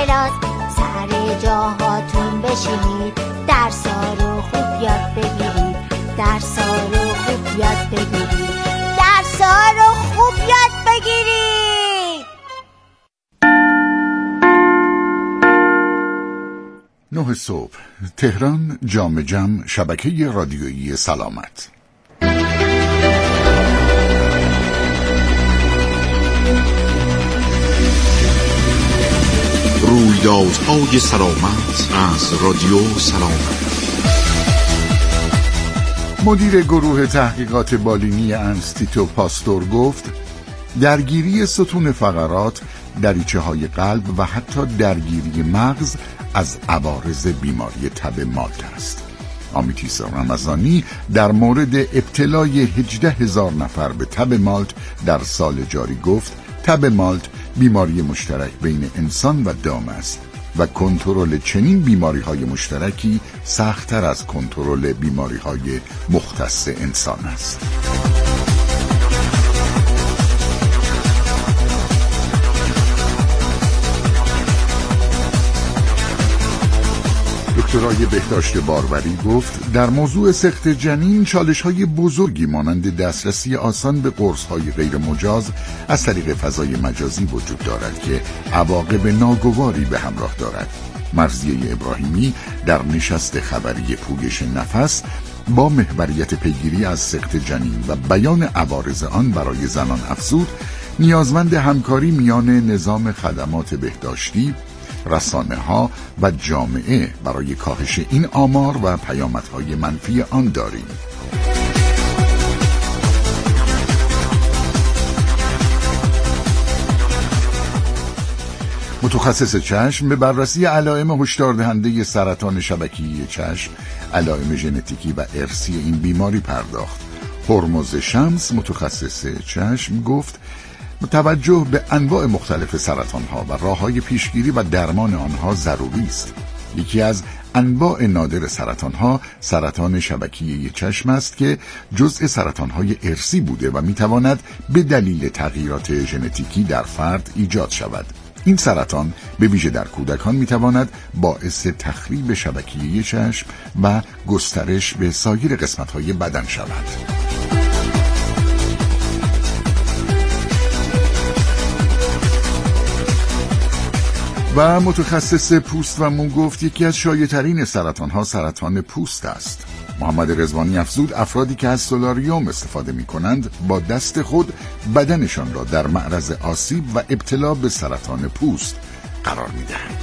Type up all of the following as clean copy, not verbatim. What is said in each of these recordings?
دراز سر جاهاتون بشینید، درسا رو خوب یاد بگیرید، درسا رو خوب یاد بگیرید، درسا رو خوب یاد بگیرید. 9 صبح تهران، جام جم، شبکه رادیویی سلامت. رویدادهای سلامت از رادیو سلامت. مدیر گروه تحقیقات بالینی انستیتو پاستور گفت درگیری ستون فقرات، دریچه های قلب و حتی درگیری مغز از عوارض بیماری تب مالت است. آمیتیس رمضانی در مورد ابتلای 18,000 نفر به تب مالت در سال جاری گفت تب مالت بیماری مشترک بین انسان و دام است و کنترل چنین بیماری‌های مشترکی سخت‌تر از کنترل بیماری‌های مختص انسان است. دکترای بهداشت باروری گفت در موضوع سقط جنین چالش‌های بزرگی مانند دسترسی آسان به قرص‌های غیر مجاز از طریق فضای مجازی وجود دارد که عواقب ناگواری به همراه دارد. مرضیه ابراهیمی در نشست خبری پویش نفس با محوریت پیگیری از سقط جنین و بیان عوارض آن برای زنان افزود نیازمند همکاری میان نظام خدمات بهداشتی، رسانه‌ها و جامعه برای کاهش این آمار و پیامدهای منفی آن داریم. متخصص چشم به بررسی علائم هشداردهنده سرطان شبکیه چشم، علائم ژنتیکی و ارثی این بیماری پرداخت. هرمز شمس، متخصص چشم، گفت توجه به انواع مختلف سرطان‌ها و راه‌های پیشگیری و درمان آنها ضروری است. یکی از انواع نادر سرطان‌ها سرطان شبکیه چشم است که جزء سرطان‌های ارثی بوده و می‌تواند به دلیل تغییرات ژنتیکی در فرد ایجاد شود. این سرطان به ویژه در کودکان می‌تواند باعث تخریب شبکیه چشم و گسترش به سایر قسمت‌های بدن شود. و متخصص پوست و مو گفت یکی از شایع‌ترین سرطان‌ها سرطان پوست است. محمد رضوانی افزود افرادی که از سولاریوم استفاده می‌کنند با دست خود بدنشان را در معرض آسیب و ابتلا به سرطان پوست قرار می‌دهند.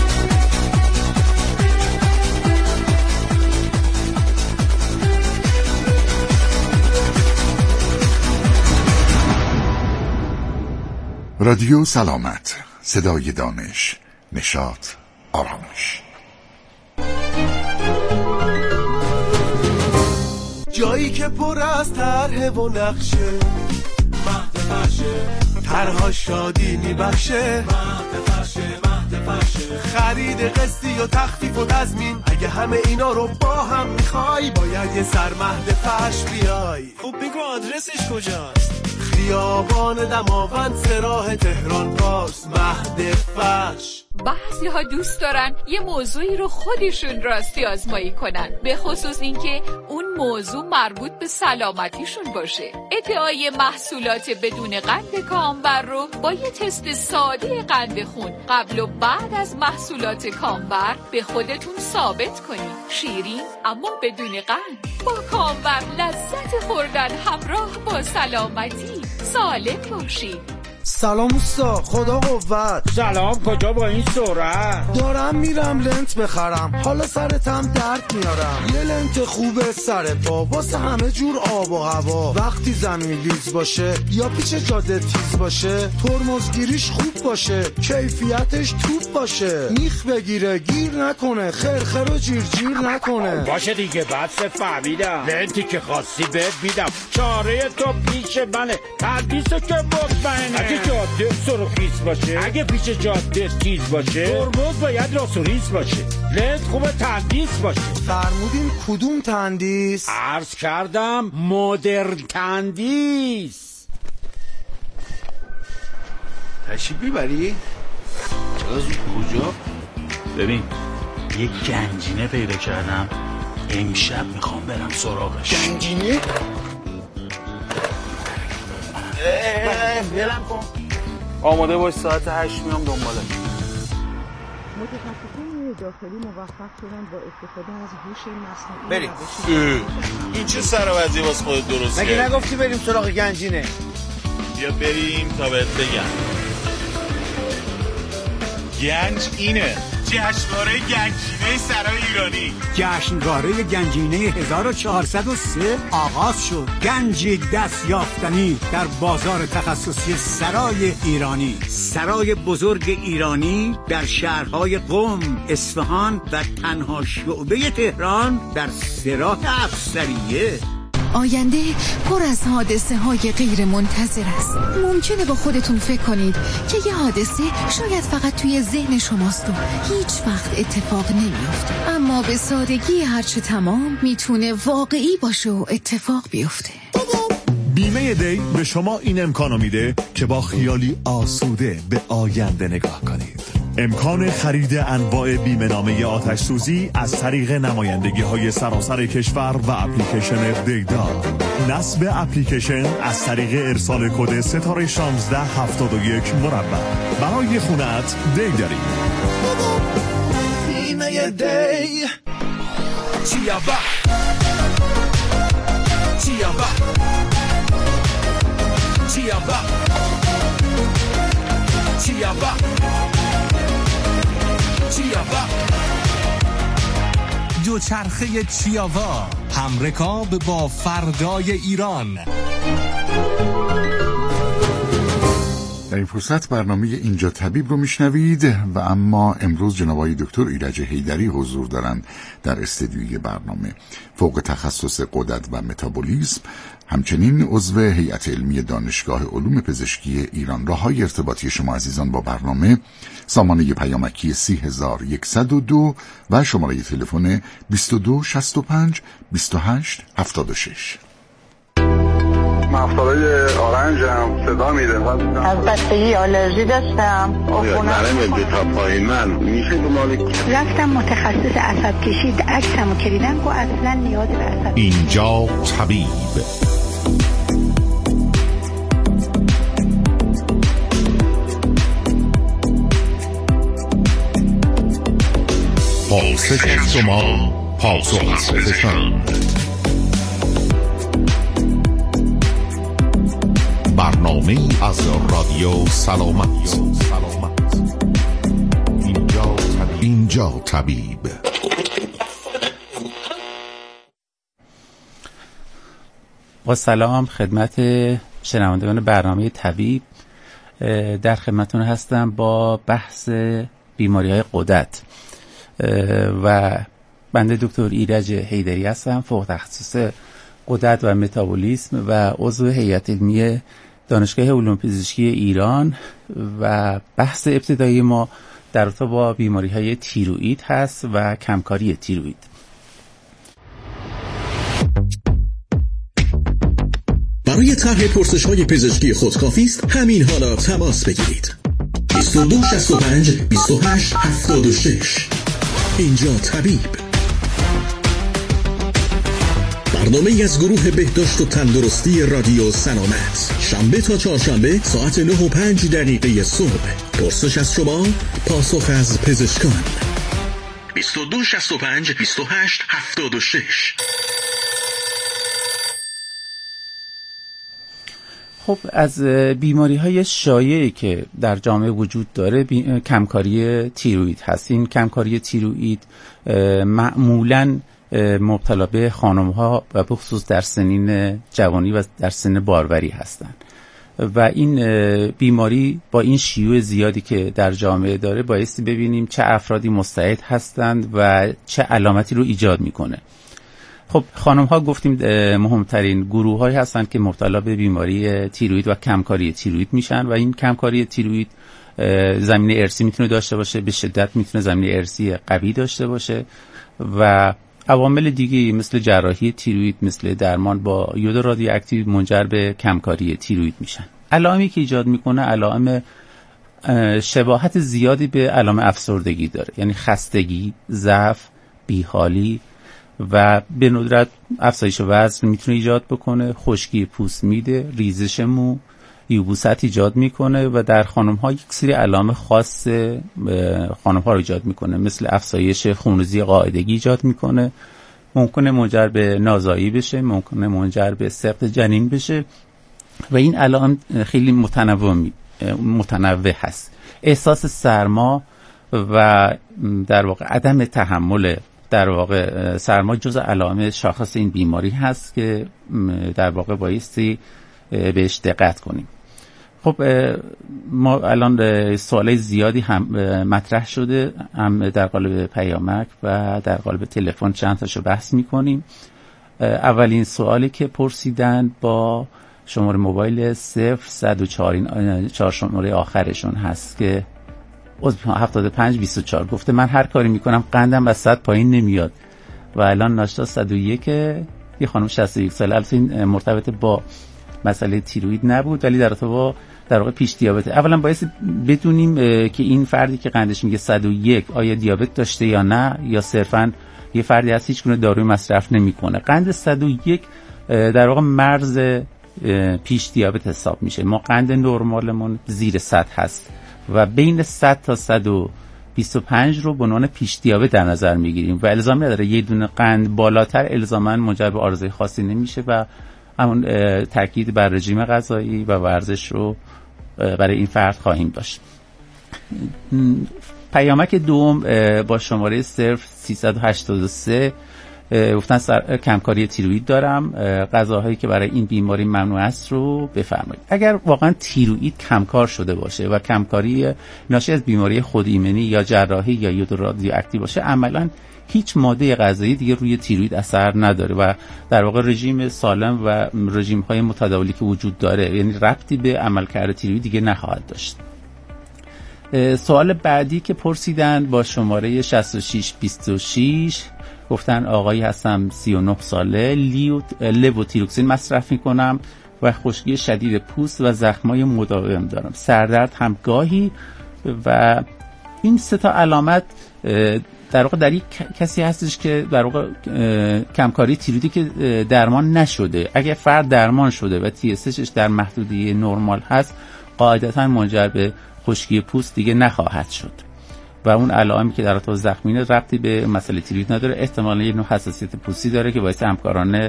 رادیو سلامت، صدای دانش، نشاط، آرامش. جایی که پر از طرح و نقشه، مهد فرشه، طرها شادی میبخشه، مهد فرشه، خرید قسطی و تخفیف و تضمین. اگه همه اینا رو با هم میخوای باید یه سر مهد فرش بیای. خب بگو آدرسش کجاست؟ خیابان دماوند سراح تهران پارس، مهد فرش. بعضی ها دوست دارن یه موضوعی رو خودشون راستی آزمایی کنن، به خصوص اینکه اون موضوع مربوط به سلامتیشون باشه. ادعای محصولات بدون قند کامبر رو با یه تست ساده قند خون قبل و بعد از محصولات کامبر به خودتون ثابت کنید. شیرین اما بدون قند، با کامبر لذت خوردن همراه با سلامتی. سالم باشید. سلام اوستا، خدا قوت. سلام، کجا با این سرعت؟ دارم میرم لنت بخرم، حالا سرتم درد میارم. یه لنت خوبه سر پا واسه همه جور آب و هوا. وقتی زمین لیز باشه یا پیچ جاده تیز باشه، ترمزگیریش خوب باشه، کیفیتش توپ باشه، میخ بگیره گیر نکنه، خرخر و جیر نکنه. باشه دیگه، بس فهمیدم. لنتی که خواستی بهت میدم، چاره تو پیش منه، تردیسو که مطمئنه. اگه جاده سرخیز باشه، اگه پیش جاده تیز باشه، ترمز باید راست و ریز باشه، لنت خوبه تندیس باشه. فرمودین کدوم تندیس؟ عرض کردم مدرن تندیس. تشریف میبری؟ کجا؟ ببین یک گنجینه پیدا کردم، امشب میخوام برم سراغش. گنجینه؟ بلم کن. آماده باش، ساعت 8 میام دنبالش. متخصصین داخلی موفق شدن با استفاده از هوش مصنوعی. بریم. این چه سربازی واسه خودت درست کردی؟ مگه نگفتی بریم سراغ گنجینه؟ بیا بریم تا بهت بگم. گنج اینه، جشنواره گنجینه سرای ایرانی. جشنواره گنجینه 1403 آغاز شد. گنجی دست یافتنی در بازار تخصصی سرای ایرانی. سرای بزرگ ایرانی در شهرهای قم، اصفهان و تنها شعبه تهران در سراح افسریه. آینده پر از حادثه های غیر منتظر است. ممکنه با خودتون فکر کنید که یه حادثه شاید فقط توی ذهن شماست و هیچ وقت اتفاق نمیفته، اما به سادگی هرچه تمام میتونه واقعی باشه و اتفاق بیفته. بیمه دی به شما این امکانو میده که با خیالی آسوده به آینده نگاه کنید. امکان خرید انواع بیمه نامه آتش سوزی از طریق نمایندگی‌های سراسر کشور و اپلیکیشن دیدار. نصب اپلیکیشن از طریق ارسال کد ستاره 1671 مربع. برای خونت دی داریم. بیمه دی چیابا چیابا چیابا چیابا چیابا دوچرخه چیاوا، همرکاب با فردای ایران. در این فرصت برنامه اینجا طبیب رو میشنوید و اما امروز جناب آقای دکتر ایرج حیدری حضور دارند در استدیوی برنامه. فوق تخصص غدد و متابولیسم، همچنین عضو هیئت علمی دانشگاه علوم پزشکی ایران. راههای ارتباطی شما عزیزان با برنامه: سامانه پیامکی 30102 و شماره تلفن 2265 28 76. مفصلای آرنجم صدا میده. از بستگی آلرژی داشتم. نرم تا پایین من میشه دنبال رفتم متخصص عصب کشید، عکسمو کردن و اصلا نیاز به عصب. اینجا طبیب. پاسخ شما، پاسخ پزشکان. برنامه از رادیو سلامت. اینجا طبیب. با سلام خدمت شنوندگان برنامه طبیب، در خدمتتون هستم با بحث بیماری‌های غدد و بنده دکتر ایرج حیدری هستم، فوق تخصص غدد و متابولیسم و عضو هیئت علمی دانشگاه علوم پزشکی ایران. و بحث ابتدایی ما در رابطه با بیماری‌های تیروئید هست و کمکاری تیروئید. برای طرح پرسش‌های پزشکی خود کافی است همین حالا تماس بگیرید. 2265 28 76. اینجا طبیب. برنامه از گروه بهداشت و تندرستی رادیو سلامت، شنبه تا چهارشنبه ساعت 9:05 صبح. پرسش از شما، پاسخ از پزشکان. 2265 28 76. خب از بیماری‌های شایعی که در جامعه وجود داره کمکاری تیروئید هست. این کمکاری تیروئید معمولاً مبتلا به خانم‌ها و به خصوص در سنین جوانی و در سن باروری هستند و این بیماری با این شیوع زیادی که در جامعه داره بایستی ببینیم چه افرادی مستعد هستند و چه علامتی رو ایجاد میکنه. خب خانم‌ها گفتیم مهمترین گروه‌هایی هستند که مبتلا به بیماری تیروئید و کمکاری تیروئید میشن و این کمکاری تیروئید زمینه ارثی میتونه داشته باشه، به شدت میتونه زمینه ارثی قوی داشته باشه و عوامل دیگه مثل جراحی تیروئید، مثل درمان با یود رادیواکتیو منجر به کمکاری تیروئید میشن. علائمی که ایجاد میکنه علائم شباهت زیادی به علائم افسردگی داره، یعنی خستگی، ضعف، بیحالی و به ندرت افزایش وزن میتونه ایجاد بکنه، خشکی پوست میده، ریزش مو، یبوست ایجاد میکنه و در خانم‌ها یک سری علائم خاص خانم‌ها رو ایجاد میکنه، مثل افزایش خونریزی قاعدگی ایجاد میکنه، ممکنه منجر به نازایی بشه، ممکنه منجر به سقط جنین بشه و این علائم خیلی متنوع هست. احساس سرما و در واقع عدم تحمل در واقع سرما جزء علائم شاخص این بیماری هست که در واقع بایستی بهش دقت کنیم. خب ما الان سوالای زیادی هم مطرح شده، هم در قالب پیامک و در قالب تلفن چند تاشو بحث میکنیم. اولین سوالی که پرسیدن با شماره موبایل 0104 این 4 شماره آخرشون هست که 7524 گفته من هر کاری میکنم قندم از 100 پایین نمیاد و الان ناشتا 101. یه خانم 61 ساله، البته این مرتبط با مسئله تیروید نبود ولی در رابطه با در واقع پیش دیابت. اولا باید بدونیم که این فردی که قندش میگه 101 آیا دیابت داشته یا نه، یا صرفا یه فردی هست هیچ گونه داروی مصرف نمیکنه. قند 101 در واقع مرز پیش دیابت حساب میشه. ما قند نرمالمون زیر 100 هست و بین 100 تا 125 رو به عنوان پیش دیابت در نظر میگیریم و الزامی نداره یه دونه قند بالاتر الزاما منجر به عارضه خاصی نمیشه و همون تاکید بر رژیم غذایی و ورزش رو برای این فرد خواهیم داشت. پیامک دوم با شماره 0383 گفتن کمکاری تیروئید دارم، غذاهایی که برای این بیماری ممنوع است رو بفرمایید. اگر واقعا تیروئید کمکار شده باشه و کمکاری ناشی از بیماری خود ایمنی یا جراحی یا یود رادیواکتیو باشه، عملاً هیچ ماده غذایی دیگه روی تیروئید اثر نداره و در واقع رژیم سالم و رژیم‌های متداولی که وجود داره یعنی ربطی به عملکرد تیروئید دیگه نخواهد داشت. سوال بعدی که پرسیدن با شماره 6626 گفتن آقایی هستم 39 ساله، لوتیروکسین مصرف میکنم و خشکی شدید پوست و زخمای مداوم دارم، سردرد هم گاهی و این سه تا علامت در واقع در یک کسی هستش که در واقع کمکاری تیروئیدی که درمان نشده. اگه فرد درمان شده و TSHش در محدوده نرمال هست قاعدتا منجر به خشکی پوست دیگه نخواهد شد و اون علائمی که در رابطه زخمینه ربطی به مسئله تیروئید نداره. احتمالاً یه نوع حساسیت پوستی داره که باعث همکاران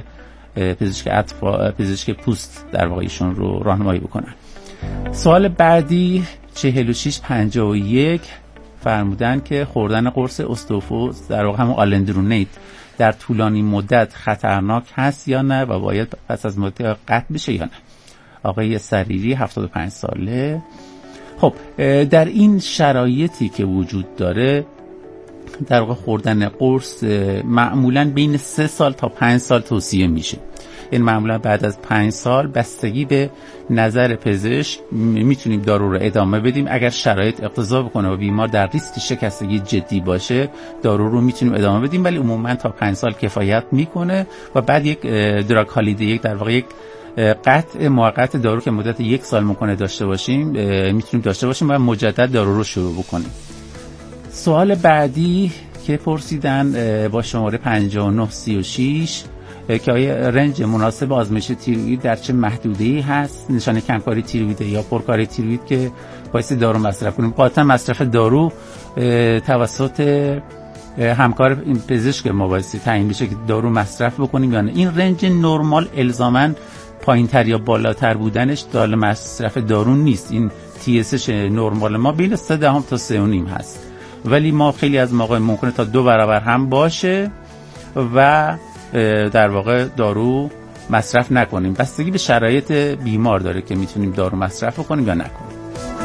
پزشک پوست در واقع ایشون رو راهنمایی بکنن. سوال بعدی 4651 فرمودن که خوردن قرص استوفوز در واقع همون آلندرونیت در طولانی مدت خطرناک هست یا نه و باید پس از مدت قطع بشه یا نه. آقای سریری 75 ساله. خب در این شرایطی که وجود داره در واقع خوردن قرص معمولاً بین 3 سال تا 5 سال توصیه میشه. این معمولا بعد از 5 سال بستگی به نظر پزشک میتونیم دارو رو ادامه بدیم. اگر شرایط اقتضا بکنه و بیمار در ریسک شکستگی جدی باشه دارو رو میتونیم ادامه بدیم، ولی عموما تا 5 سال کفایت میکنه و بعد یک دراگ هالیدی، یک در واقع یک قطع موقت دارو که مدت 1 سال ممکنه داشته باشیم میتونیم داشته باشیم و مجدد دارو رو شروع بکنیم. سوال بعدی که پرسیدن با شماره 5936 که آیا رنج مناسب آزمایش تیروئید در چه محدوده‌ای هست، نشانه کمکاری تیروئید یا پرکاری تیروئید که باعث دارو مصرف کنیم. قاطعا مصرف دارو توسط همکار پزشک ما باعث تعیین بشه که دارو مصرف بکنیم یا نه. این رنج نرمال الزاماً پایین‌تر یا بالاتر بودنش دال مصرف دارو نیست. این TSH نرمال ما بین 3 تا 3.5 هست، ولی ما خیلی از موقع ممکنه تا 2 برابر هم باشه و در واقع دارو مصرف نکنیم. بستگی به شرایط بیمار داره که میتونیم دارو مصرف کنیم یا نکنیم.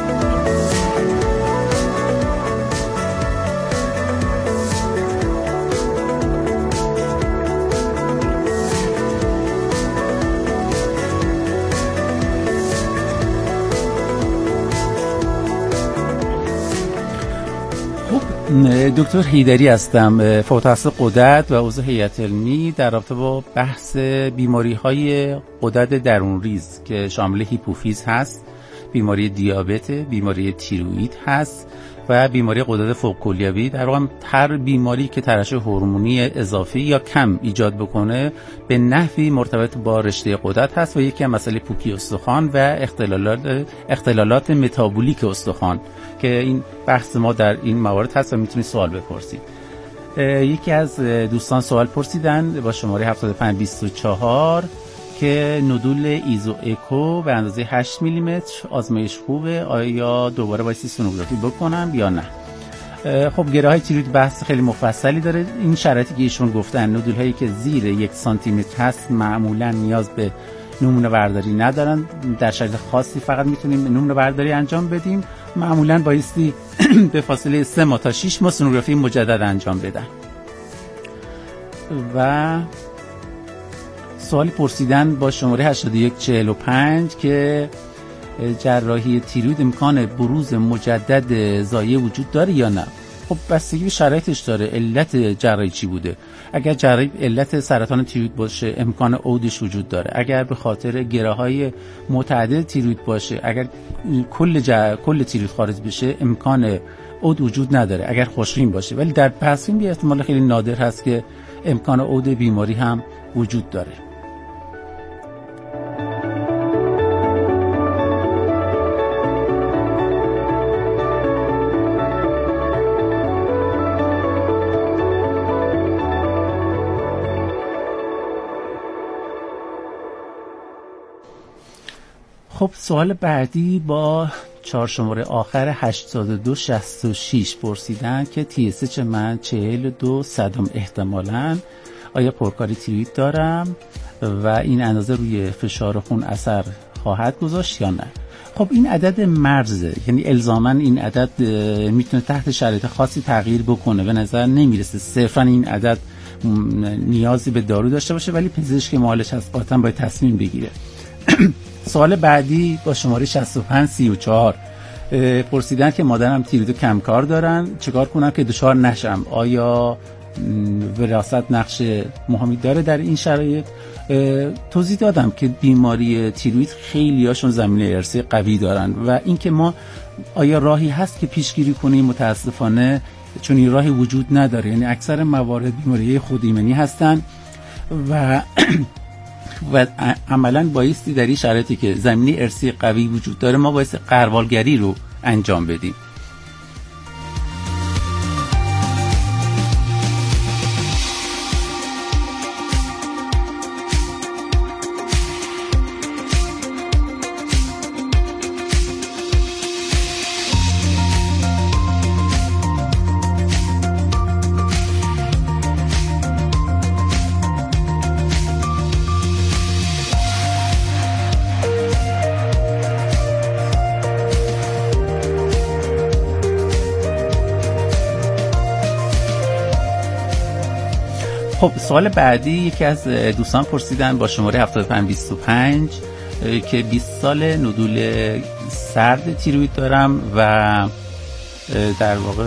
دکتر حیدری هستم، فوتوتخصص غدد و عضو هیئت علمی در رابطه با بحث بیماری‌های غدد درونریز که شامل هیپوفیز هست. بیماری دیابت، بیماری تیروئید هست و بیماری غدد فوق کلیوی. در واقع هر بیماری که ترشح هورمونی اضافی یا کم ایجاد بکنه به نحوی مرتبط با رشته غدد هست و یکی هم مسئله پوکی استخوان و اختلالات متابولیک استخوان که این بحث ما در این موارد هست و میتونید سوال بپرسید. یکی از دوستان سوال پرسیدن با شماره 7524 که نودول ایزو اکو به اندازه 8 میلیمتر آزمایش خوبه، آیا دوباره بایستی سونوگرافی بکنم یا نه؟ خب گره های تیروید بحث خیلی مفصلی داره. این شرایطی که ایشون گفتن، نودول هایی که زیر 1 سانتی متر هست معمولا نیاز به نمونه برداری ندارن، در شرایط خاصی فقط میتونیم نمونه برداری انجام بدیم. معمولا بایستی به فاصله 3 ماه تا 6 ماه سونوگرافی مجدد انجام بدن. و سوالی پرسیدن با شماره 8145 که جراحی تیروید امکان بروز مجدد زایه وجود داره یا نه؟ خب بستگی به شرایطش داره. علت جراحی چی بوده؟ اگر جراحی علت سرطان تیروید باشه امکان عودش وجود داره. اگر به خاطر گره‌های متعدد تیروید باشه، اگر کل تیروید خارج بشه امکان عود وجود نداره اگر خوشریم باشه. ولی در پسین به احتمال خیلی نادر هست که امکان عود بیماری هم وجود داره. خب سوال بعدی با 4 شماره آخر 8266 پرسیدن که TSH من 42 صدم احتمالاً، آیا پرکاری تیروید دارم و این اندازه روی فشار خون اثر خواهد گذاشت یا نه؟ خب این عدد مرزه، یعنی الزاماً این عدد میتونه تحت شرایط خاصی تغییر بکنه. به نظر نمیرسه صرفاً این عدد نیازی به دارو داشته باشه، ولی پزشک معالج هست قاطعاً باید تصمیم بگیره. سوال بعدی با شماره 6534 پرسیدن که مادرم تیروید کمکار دارن، چیکار کنم که دچار نشم؟ آیا وراثت نقش مهمی داره در این شرایط؟ توضیح دادم که بیماری تیروید خیلی هاشون زمینه ارثی قوی دارن و اینکه ما آیا راهی هست که پیشگیری کنیم؟ متاسفانه چون این راهی وجود نداره. یعنی اکثر موارد بیماری خودایمنی هستن و عملاً بایستی در این شرایطی که زمینه ارثی قوی وجود داره ما بایستی غربالگری رو انجام بدیم. خب سوال بعدی یکی از دوستان پرسیدن با شماره 7525 که 20 سال نودول سرد تیروید دارم و در واقع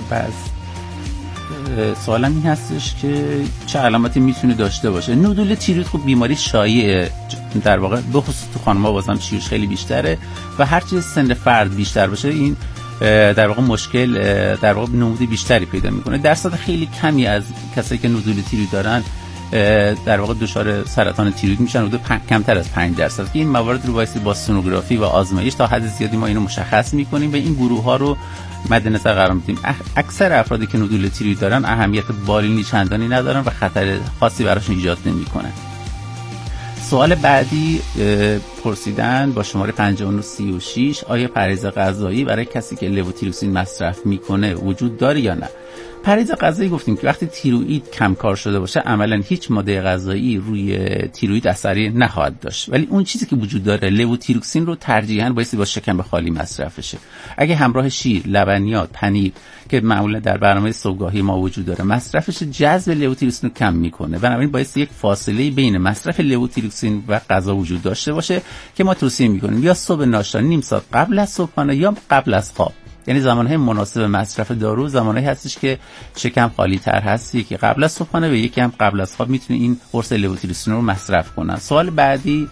سوالم این هستش که چه علاماتی میتونه داشته باشه. نودول تیروید خب بیماری شایعه، در واقع به خصوص تو خانم‌ها بازم شیوعش خیلی بیشتره و هرچی سن فرد بیشتر باشه این در واقع مشکل در واقع نمود بیشتری پیدا میکنه. درصد خیلی کمی از کسایی که نودول تیروید دارن در واقع دچار سرطان تیروید میشن، حدود کمتر از 5%. که این موارد رو واسه با سونوگرافی و آزمایش تا حد زیادی ما اینو مشخص میکنیم و این گروه ها رو مد نظر قرار میدیم. اکثر افرادی که نودول تیروید دارن اهمیت بالینی چندانی ندارن و خطر خاصی براشون ایجاد نمیکنه. سوال بعدی پرسیدن با شماره 5936 آیا پرهیز غذایی برای کسی که لوتیروکسین مصرف میکنه وجود داره یا نه؟ پرهیز غذایی گفتیم که وقتی تیروئید کمکار شده باشه عملا هیچ ماده غذایی روی تیروئید اثری نخواهد داشت، ولی اون چیزی که وجود داره لوتیروکسین رو ترجیحاً باید با شکم خالی مصرف بشه. اگه همراه شیر، لبنیات، پنیر که معمولا در برنامه صبحگاهی ما وجود داره مصرفش جذب لوتیروکسین رو کم میکنه، بنابراین باید یک فاصله بین مصرف لوتیروکسین و غذا وجود داشته باشه که ما توصیه میکنیم یا صبح ناشتا نیم ساعت قبل از صبحانه یا قبل از خواب. یعنی زمانهای مناسب مصرف دارو زمانهایی هستش که شکم خالی تر هست، یکی قبل از صبحانه و یکی هم قبل از خواب میتونه این قرص لوتیروکسین رو مصرف کنن. سوال بعدی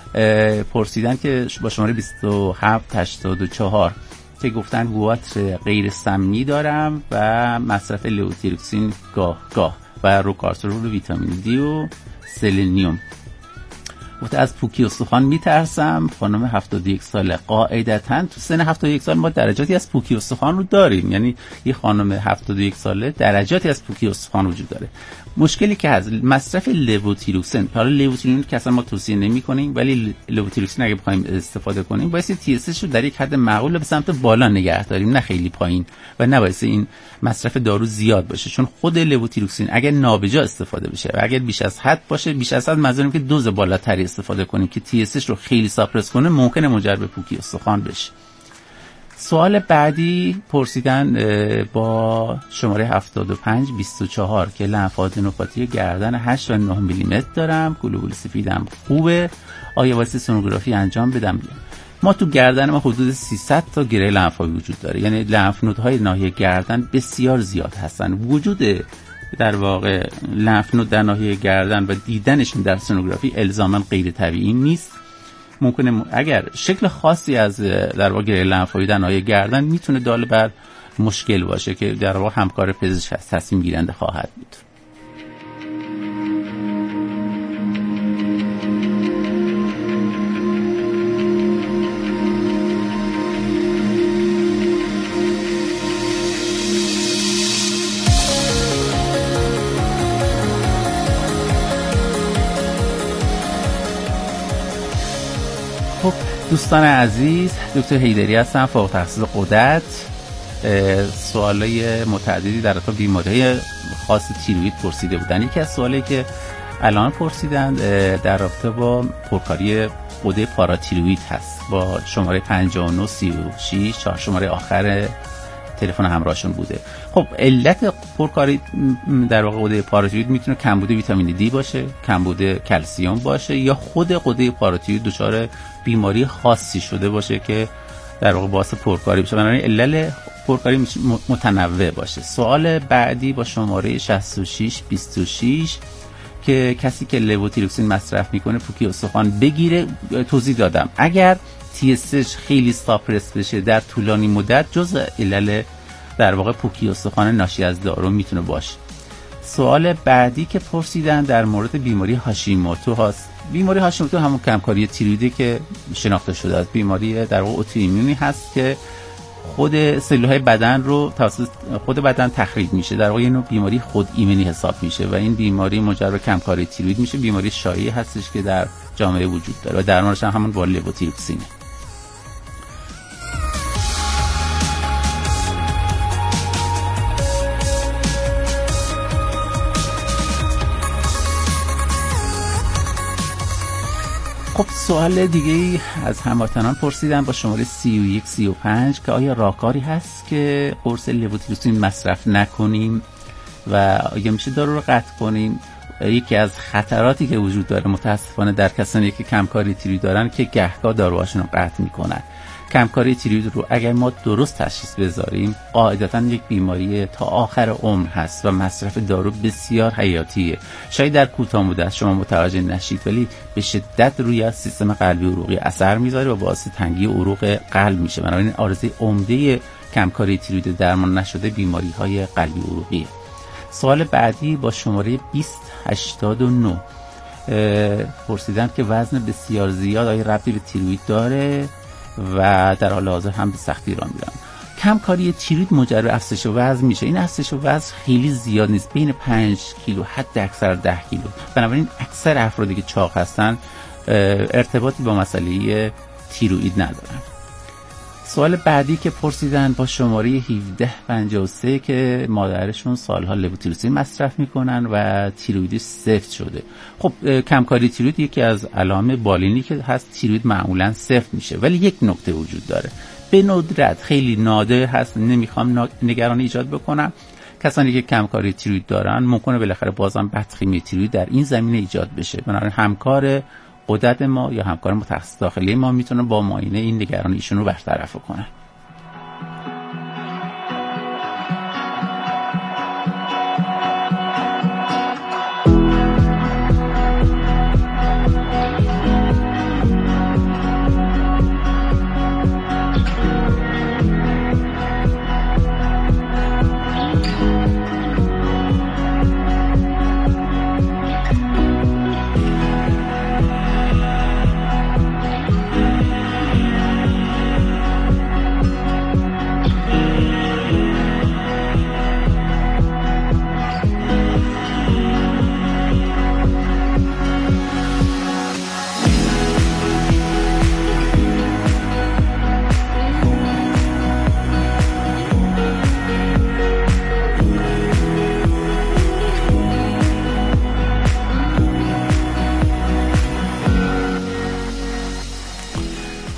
پرسیدن که با شماره 2784 که گفتن واتر غیر سمی دارم و مصرف لوتیروکسین گاه و روکارسول و ویتامین دی و سلنیوم. گفته از پوکی استخوان میترسم. خانم 71 ساله. قاعدتاً تو سن 71 سال ما درجاتی از پوکی استخوان رو داریم، یعنی یه خانم 71 ساله درجاتی از پوکی استخوان وجود داره. مشکلی که هست مصرف لوتیروکسین. حالا لوتیروکسین که اصلا ما توصیه نمی‌کنیم، ولی لوتیروکسین اگه بخوایم استفاده کنیم باید TSH رو در یک حد معقول به سمت بالا نگه داریم، نه خیلی پایین، و نباید این مصرف دارو زیاد باشه، چون خود لوتیروکسین اگه نابجا استفاده بشه و اگر بیش از حد باشه، بیش از حد منظورم که دوز بالاتری استفاده کنیم که TSH رو خیلی ساپرس کنه، ممکنه منجر به پوکی استخوان بشه. سوال بعدی پرسیدن با شماره 7524 که لنفادنوپاتی گردن 8 و 9 میلیمتر دارم، گلوبول سفیدم خوبه، آیا واسه سونوگرافی انجام بدم؟ ما تو گردن ما حدود 300 تا گره لنفاوی وجود داره، یعنی لنف نودهای ناحیه گردن بسیار زیاد هستن. وجود در واقع لنف نود در ناحیه گردن و دیدنشون در سونوگرافی الزاما غیر طبیعی نیست. ممکنه اگر شکل خاصی از در واقع گره لنفاوی در ناحیه گردن میتونه دال بر مشکل باشه که در واقع همکار پزشک تصمیم گیرنده خواهد بود. خب دوستان عزیز، دکتر حیدری هستم، فوق تخصص غدد. سوالای متعددی در رابطه با بیماری‌های خاص تیروئید پرسیده بودن. یکی از سوالایی که الان پرسیدن در رابطه با پرکاری غده پاراتیروئید هست با شماره 5936 4 شماره آخر تلفن همراهشون بوده. خب علت پرکاری در واقع غده پاراتیروئید میتونه کمبود ویتامین دی باشه، کمبود کلسیم باشه، یا خود غده پاراتیروئید دچار بیماری خاصی شده باشه که در واقع باعث پرکاری بشه. بنابراین علل پرکاری متنوع باشه. سوال بعدی با شماره 6626 که کسی که لوتیروکسین مصرف میکنه پوکی استخوان بگیره، توضیح دادم اگر TSH خیلی ساپرس بشه در طولانی مدت جزء علل در واقع پوکی استخوان ناشی از دارو میتونه باشه. سوال بعدی که پرسیدن در مورد بیماری هاشیموتو هست. بیماری هاشیموتو همون کمکاری تیرویدی که شناخته شده است. بیماری در واقع اتوایمونی هست که خود سلولهای بدن رو توسط خود بدن تخریب میشه، در واقع اینو بیماری خود ایمنی حساب میشه و این بیماری منجر به کمکاری تیروید میشه. بیماری شایعی هستش که در جامعه وجود داره و درمانش هم همون با لوتیروکسینه. خب سوال دیگه از هموطنان پرسیدن با شماره 3135 که آیا راهکاری هست که قرص لوتیروکسین مصرف نکنیم و آیا میشه دارو رو قطع کنیم؟ یکی از خطراتی که وجود داره متاسفانه در کسانی که کمکاری تیروید دارن که گهگاه داروهاشون رو قطع میکنن. کمکاری تیروید رو اگر ما درست تشخیص بذاریم قاعدتاً یک بیماری تا آخر عمر هست و مصرف دارو بسیار حیاتیه. شاید در کوتاه مدت شما متوجه نشید ولی به شدت روی سیستم قلبی عروقی اثر میذاره و باعث تنگی عروق قلب میشه. بنابراین عارضه عمده کمکاری تیروید درمان نشده بیماری های قلبی عروقیه. سوال بعدی با شماره 2089 پرسیدن که وزن بسیار زیاد آیا ربطی به تیروید داره و در حال حاضر هم به سختی راه میرم. کمکاری تیروید منجر به افزایش وزن میشه. این افزایش وزن خیلی زیاد نیست، بین 5 کیلو حد اکثر 10 کیلو. بنابراین اکثر افرادی که چاق هستن ارتباطی با مسئله تیروید ندارن. سوال بعدی که پرسیدن با شماره 1753 که مادرشون سالها لوتیروکسین مصرف میکنن و تیرویدش سفت شده. خب کمکاری تیروید یکی از علائم بالینی که هست، تیروید معمولا سفت میشه، ولی یک نکته وجود داره، به ندرت خیلی نادر هست، نمیخوام نگرانی ایجاد بکنم، کسانی که کمکاری تیروید دارن ممکنه بالاخره بازم بدخیمی تیروید در این زمینه ایجاد بشه. بنابراین همکار غدد ما یا همکار متخصص داخلی ما میتونه با معاینه این نگرانی ایشون رو برطرف کنه.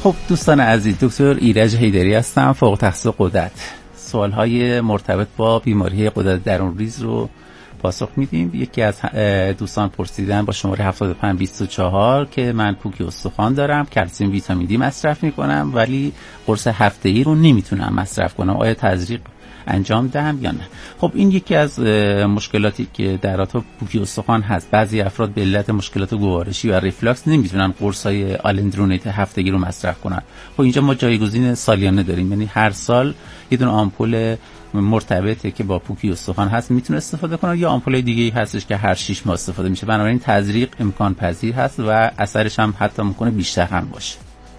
خب دوستان عزیز، دکتر ایرج حیدری هستم، فوق تخصص غدد. سوال‌های مرتبط با بیماری غدد درونریز رو پاسخ میدیم. یکی از دوستان پرسیدن با شماره 7524 که من پوکی استخوان دارم، کلسیم ویتامین دی مصرف میکنم ولی قرص هفته‌ای رو نمیتونم مصرف کنم، آیا تزریق انجام دهم یا نه؟ خب این یکی از مشکلاتی که در رابطه پوکی استخوان هست. بعضی افراد به علت مشکلات گوارشی و ریفلاکس نمیتونن قرصای آلندرونیت هفتگی رو مصرف کنن. خب اینجا ما جایگزین سالیانه داریم، یعنی هر سال یه دونه آمپول مرتبطه که با پوکی استخوان هست میتونه استفاده کنه، یا آمپول دیگه‌ای هستش که هر 6 ماه استفاده میشه. بنابراین تزریق امکان پذیر هست و اثرش هم حتی ممکنه بیشتر هم باشه.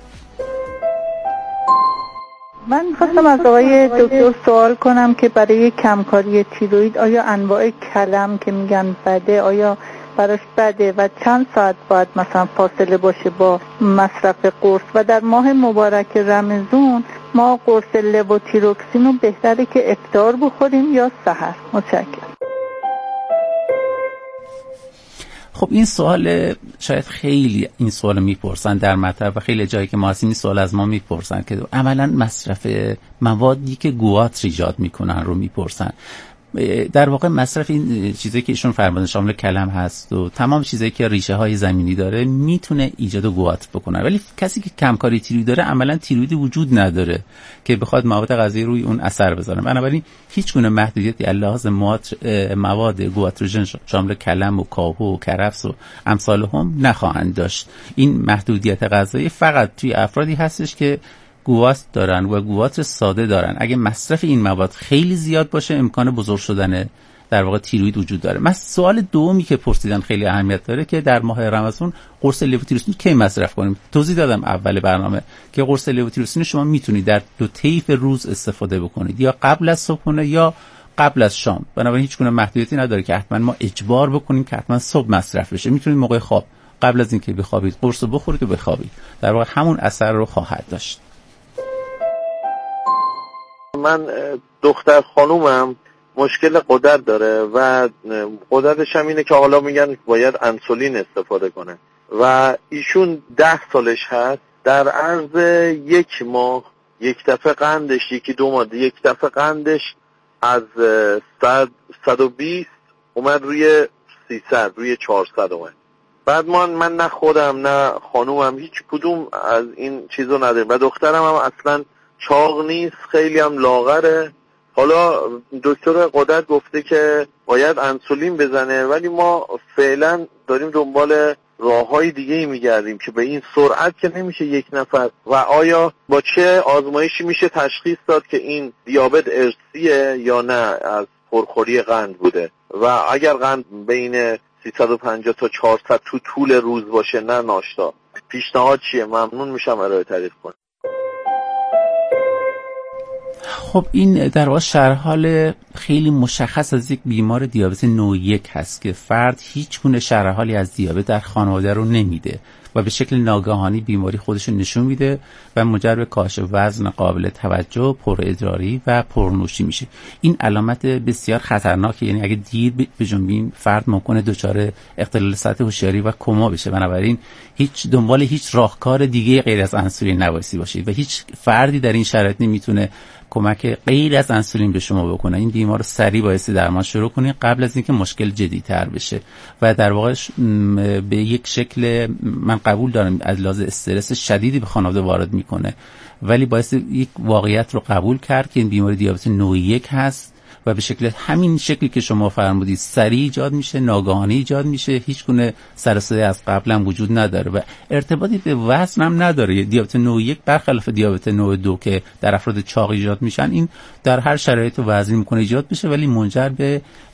من خواستم از آقای دکتر سوال کنم که برای کمکاری تیروید آیا انواع کلم که میگن بده آیا براش بده و چند ساعت باید مثلا فاصله باشه با مصرف قرص، و در ماه مبارک رمضان ما قرص لووتیروکسین رو بهتره که افطار بخوریم یا سحر؟ متشکرم. خب این سوال شاید خیلی این سوال میپرسن در مطلب و خیلی جایی که ما هستیم این سوال از ما میپرسن که عملا مصرف موادی که گواتر ایجاد میکنن رو میپرسن. در واقع مصرف این چیزایی که ایشون فرمودن شامل کلم هست و تمام چیزایی که ریشه های زمینی داره میتونه ایجاد گواتر بکنه، ولی کسی که کمکاری تیروید داره عملا تیرویدی وجود نداره که بخواد مواد غذایی روی اون اثر بذاره. بنابراین هیچ گونه محدودیتی علاوه مواد گواتروژن شامل کلم و کاهو و کرفس و امثال هم نخواهند داشت. این محدودیت غذایی فقط توی افرادی هستش که گواتر دارن و گواتر ساده دارن. اگه مصرف این مواد خیلی زیاد باشه امکان بزرگ شدن در واقع تیروید وجود داره. من سوال دومی که پرسیدن خیلی اهمیت داره که در ماه رمضان قرص لووتیروکسین کی مصرف کنیم. توضیح دادم اول برنامه که قرص لووتیروکسین شما میتونید در 2 طیف روز استفاده بکنید، یا قبل از صبحونه یا قبل از شام. بنابراین هیچ گونه محدودیتی نداره که حتما ما اجبار بکنیم که حتما صبح مصرف بشه. میتونید موقع خواب قبل از اینکه بخوابید قرص بخورید و بخوابید، در واقع همون اثر رو خواهد داشت. من دختر خانومم مشکل غدد داره و غددش هم اینه که حالا میگن باید انسولین استفاده کنه و ایشون 10 سالش هست. در عرض 1 ماه یک دفعه قندش، 1-2 ماه یک دفعه قندش از 120 اومد روی 300 روی 400 اومد. بعد من نه خودم نه خانومم هیچ کدوم از این چیزو نداریم و دخترم هم اصلا چاق نیست، خیلی هم لاغره. حالا دکتر غدد گفته که باید انسولین بزنه ولی ما فعلا داریم دنبال راههای دیگه میگردیم که به این سرعت که نمیشه یک نفر. و آیا با چه آزمایشی میشه تشخیص داد که این دیابت ارثیه یا نه از پرخوری قند بوده؟ و اگر قند بین 350 تا 400 تو طول روز باشه نه ناشتا، پیشنهاد چیه؟ ممنون میشم ارائه تعریف کنید. خب این در واقع شرح حال خیلی مشخص از یک بیمار دیابت نوع 1 هست که فرد هیچ گونه شرح حالی از دیابت در خانواده رو نمیده و به شکل ناگهانی بیماری خودش رو نشون میده و منجر به کاهش وزن قابل توجه، پرادراری و پرنوشی میشه. این علامت بسیار خطرناکه، یعنی اگه دیر بجنبیم فرد ممکنه دچار اختلال سطح هوشیاری و کما بشه. بنابراین هیچ دنبال هیچ راهکار دیگه غیر از انسولین نبایستی باشید و هیچ فردی در این شرایط نمیتونه کمک غیر از انسولین به شما بکنه. این بیمار رو سریع بایستی درمان شروع کنید قبل از اینکه مشکل جدی‌تر بشه و در واقع به یک شکل من قبول دارم از لحاظ استرس شدیدی به خانواده وارد میکنه، ولی باعث یک واقعیت رو قبول کرد که این بیماری دیابت نوع 1 هست و به شکل همین شکلی که شما فرمودید سریع ایجاد میشه، ناگهانی ایجاد میشه، هیچ گونه سر و صدا از قبل هم وجود نداره و ارتباطی به وزن هم نداره. دیابت نوع 1 برخلاف دیابت نوع 2 که در افراد چاق ایجاد میشن، این در هر شرایط وزنی میکنه ایجاد بشه ولی منجر به